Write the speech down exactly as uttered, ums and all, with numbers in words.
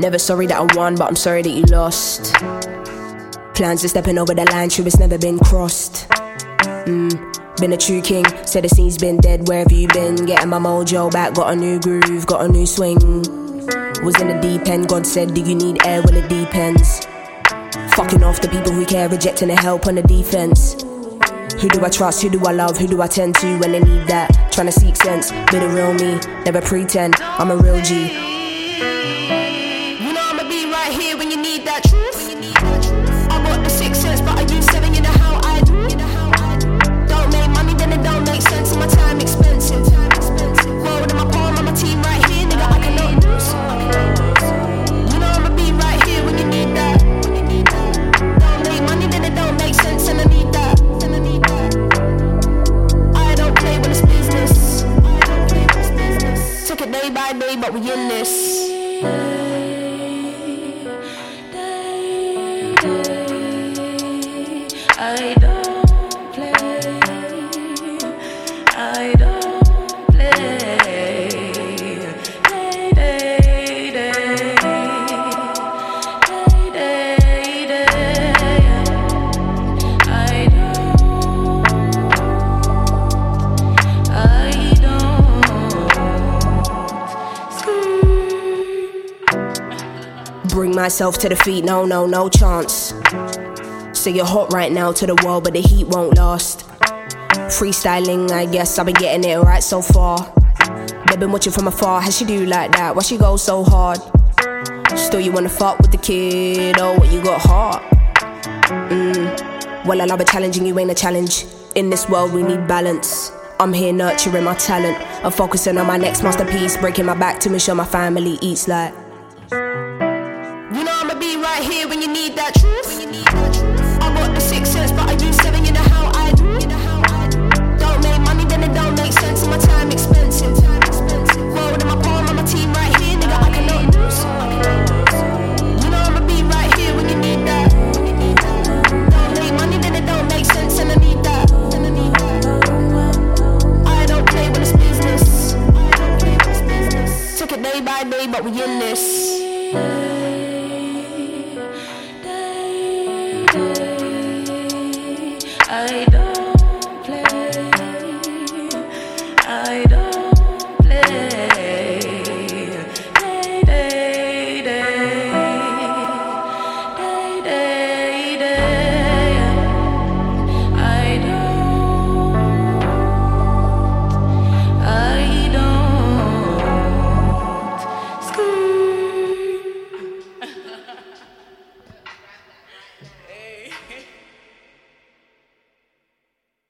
Never sorry that I won, but I'm sorry that you lost. Plans are stepping over the line, true, it's never been crossed. Mm, been a true king, said the scene's been dead, where have you been? Getting my mojo back, got a new groove, got a new swing. Was in the deep end, God said, do you need air? Well, it depends. Fucking off the people who care, rejecting the help on the defense. Who do I trust, who do I love, who do I tend to when they need that? Trying to seek sense, be the real me, never pretend, I'm a real G. You know I'ma be right here when you need that truth. I got the sixth sense, but I use seven, you know how I do. Don't make money, then it don't make sense, and my time expensive. Roll in my palm, I'm a team right here, nigga, I cannot lose. You know I'ma be right here when you need that. Don't make money, then it don't make sense, and I need that. I don't play with this business. Took it day by day, but we in this. I don't play, I don't play. Day, day, day, day, day, day. I don't, I don't. Bring myself to the feet, no, no, no chance. So you're hot right now to the world, but the heat won't last. Freestyling, I guess I've been getting it right so far. They've been watching from afar, how she do like that? Why she go so hard? Still you wanna fuck with the kid, oh what you got heart? Mm. Well I love a challenge and you ain't a challenge. In this world we need balance. I'm here nurturing my talent. I'm focusing on my next masterpiece. Breaking my back to make sure my family eats like. You know I'ma be right here when you need that truth. I got the sixth sense, but I use seven, you know how I do. Don't make money, then it don't make sense, and my time expensive. Roll in my palm, I'm a team right here, nigga, I cannot lose. You know I'ma be right here when you need that. Don't make money, then it don't make sense, and I need that. I don't play with this business. Took it day by day, but we in this. I don't play, I don't